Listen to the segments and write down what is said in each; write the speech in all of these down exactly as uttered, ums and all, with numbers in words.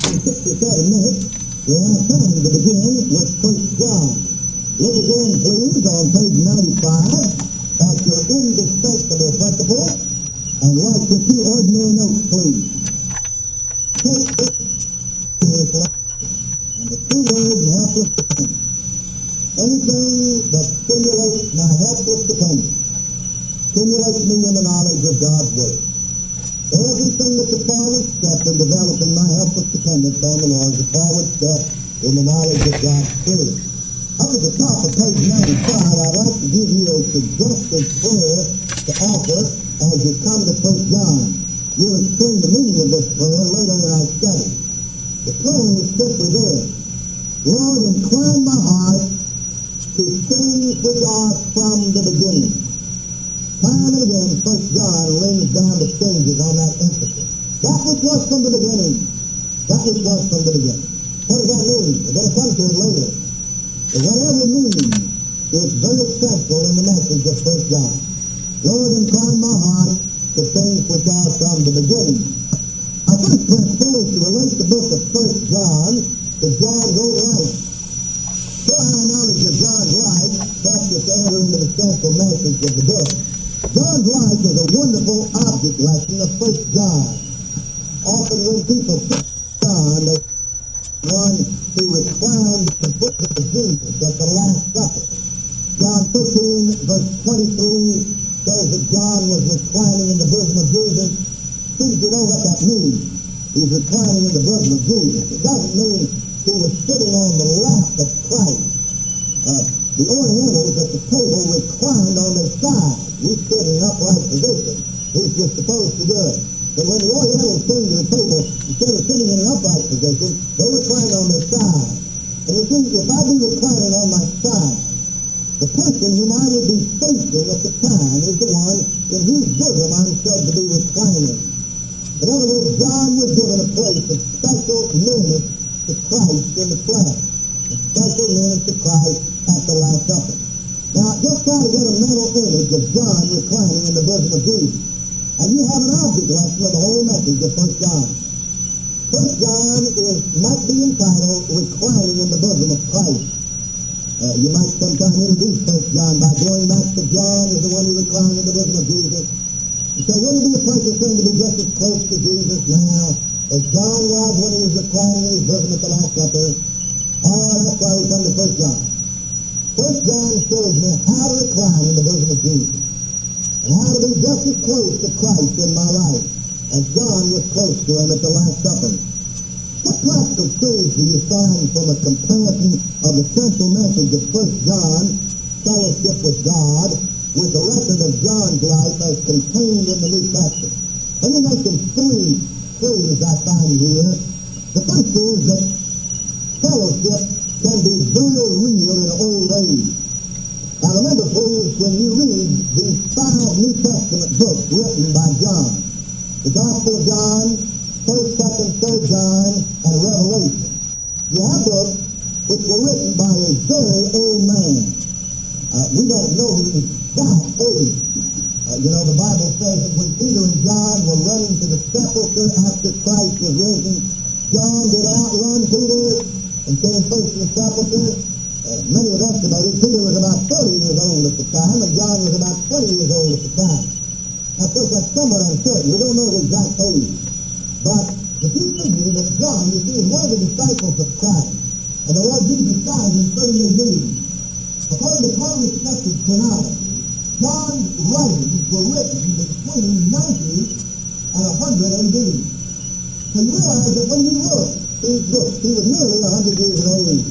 in sixty-seven minutes, we have time to begin with First John. Look again, please, on page ninety-five at your indispensable principle, and write your two ordinary notes, please. Take this seriously, and the two words helpless dependence. Anything that stimulates my helpless dependence stimulates me in the knowledge of God's Word. Everything that's a forward step in developing my helpless dependence on the Lord is a forward step in the knowledge of God's Word. Up at the top of page ninety-five, I'd like to give you a suggested prayer to offer as you come to First John. You'll explain the meaning of this prayer later in our study. The prayer is simply this: Lord, incline my heart to things which are from the beginning. Time and again, First John lays down the stages on that emphasis. That which was from the beginning. That which was from the beginning. What does that mean? We're going to come to it later. But whatever it means, it's very central in the message of First John. Lord, incline my heart to things which are from the beginning. I first propose to relate the book of First John to John's own life. So our knowledge of John's life helps us enter into the central message of the book. John's life is a wonderful object lesson of First John. Often when people think John, they one who reclined at the foot of Jesus at the Last Supper. John fifteen, verse twenty-three, says that John was reclining in the bosom of Jesus. Seems to know what that means. He's reclining in the bosom of Jesus. It doesn't mean he was sitting on the lap of Christ. Uh, the Orientals at the table reclined on their side. We sit in an upright position. He's just supposed to do it. But when the Orientals came to the table, instead of sitting in an upright position, they reclined on their side. And you see, if I be reclining on my side, the person whom I would be facing at the time is the one in whose bosom I'm said to be reclining. In other words, John was given a place of special nearness to Christ in the flesh, a special nearness to Christ at the Last Supper. Now, just try to get a mental image of John reclining in the bosom of Jesus, and you have an object lesson of the whole message of First John. First John is, might be entitled Reclining in the Bosom of Christ. Uh, you might sometime introduce First John by going back to John as the one who reclined in the bosom of Jesus. You say, wouldn't it be a precious thing to be just as close to Jesus now as John was when he was reclining in his bosom at the Last Supper? Oh, that's why we come to First John. First John shows me how to recline in the bosom of Jesus, and how to be just as close to Christ in my life as John was close to him at the Last Supper. What practical truths do you find from a comparison of the central message of First John, fellowship with God, with the record of John's life as contained in the New Testament? Let me mention three truths I find here. The first is that fellowship can be very real in old age. Now remember, please, when you read these five New Testament books written by John, the Gospel of John, First, Second, Third John, and Revelation, you have books which were written by a very old man. Uh, we don't know the exact age. Uh, you know, the Bible says that when Peter and John were running to the sepulchre after Christ was risen, John did outrun Peter and came first to the sepulchre. Uh, many have estimated Peter was about thirty years old at the time, and John was about twenty years old at the time. Now, of course, that's somewhat uncertain. We don't know the exact age. But if you figure that John, you see, is one of the disciples of Christ, and the Lord Jesus died in thirty A D, according to common-accepted chronology, John's writings were written between ninety and one hundred A D. So you realize that when he wrote these books, he was nearly one hundred years of age.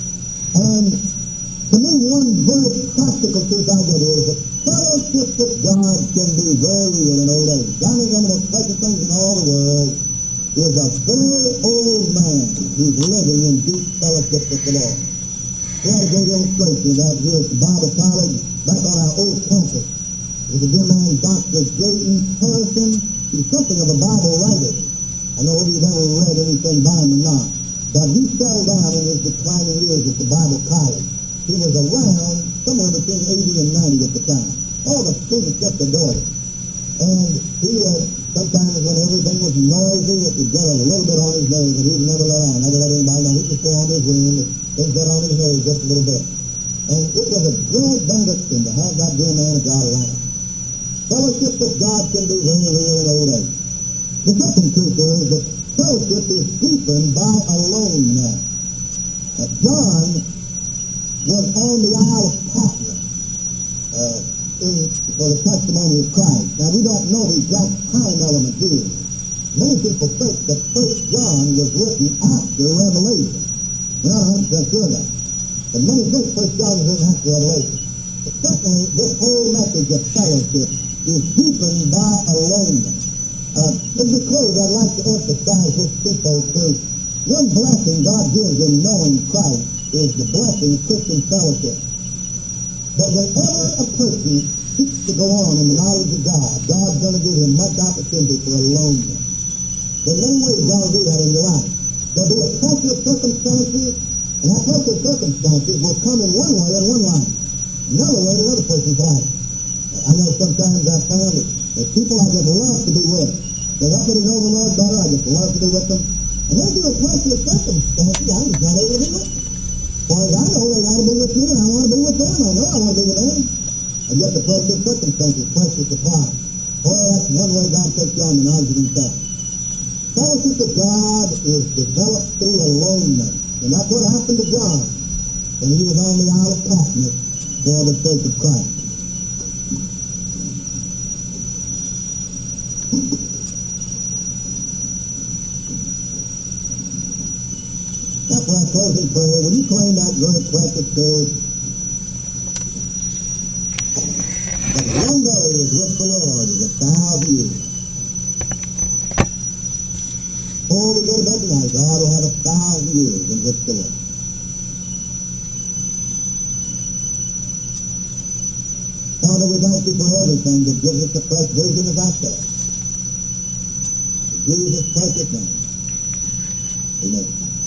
And to me, one very practical truth I get is that fellowship with God can be very real in old age. John is one of the most precious things in all the world. He is a very old man who's living in deep fellowship with the Lord. We had a great illustration of that here at the Bible College, back on our old campus. There's a dear man, Doctor J E Harrison. He's something of a Bible writer. I know whether you've ever read anything by him or not. But he settled down in his declining years at the Bible College. He was around somewhere between eighty and ninety at the time. All the students just adored him. And he, uh, sometimes when everything was noisy, it would get a little bit on his his nose, and he'd never let on, never let anybody know. He'd just go on to his room and things got on his nose just a little bit. And it was a great benediction to have that dear man of God around. Fellowship with God can be very real in old age. The second truth is that fellowship is deepened by aloneness. Uh, John was on the Isle of Patmos uh, in, for the testimony of Christ. Now, we don't know the exact time element here. Many people think that First John was written after Revelation. We're not one hundred percent sure of that. But many think First John was written after Revelation. But certainly, this whole message of fellowship is deepened by aloneness. Uh, in the close, I'd like to emphasize this twofold truth. One blessing God gives in knowing Christ is the blessing of Christian fellowship. But whenever a person seeks to go on in the knowledge of God, God's going to give him much opportunity for aloneness. There are many ways God will do that in your life. There'll be a pressure of circumstances, and that pressure of circumstances will come in one way in one life, another way in another person's life. I know sometimes I've found that there's people I just love to be with. They're not getting to know the Lord better, I just love to be with them. And then through a pressure of circumstances, I'm just not able to be with them. As far as I know, they want to be with me, and I want to be with them. I know I want to be with them. And yet the pressure of circumstances, pressure to supply. Well, that's one way God takes you on the knowledge of himself. Fellowship with God is developed through aloneness. And that's what happened to John when he was on the Isle of Patmos for the sake of Christ. That's why I close in prayer. Will you claim that great precious truth? That one day is with the Lord is a thousand years. Before we go to bed tonight, God will have a thousand years in which to live. Father, we thank you for everything that gives us a fresh vision of ourselves. In Jesus' precious name. Amen.